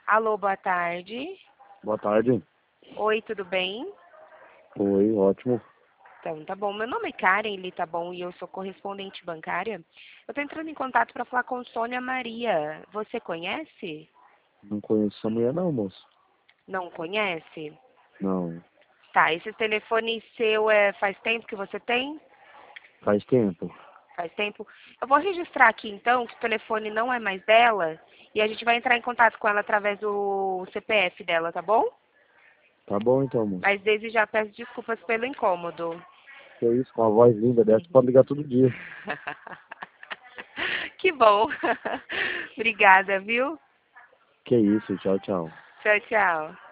Alô, boa tarde. Boa tarde. Oi, tudo bem? Oi, ótimo. Então, tá bom. Meu nome é Karen, tá bom, e eu sou correspondente bancária. Eu tô entrando em contato para falar com Sônia Maria. Você conhece? Não conheço essa mulher não, moço. Não conhece? Não. Tá, esse telefone seu faz tempo que você tem? Faz tempo. Faz tempo? Eu vou registrar aqui então que o telefone não é mais dela e a gente vai entrar em contato com ela através do CPF dela, tá bom? Tá bom então, moço. Mas desde já peço desculpas pelo incômodo. Que isso, com a voz linda dessa, pode ligar todo dia. Que bom. Obrigada, viu? Que isso, tchau, tchau. Tchau, tchau.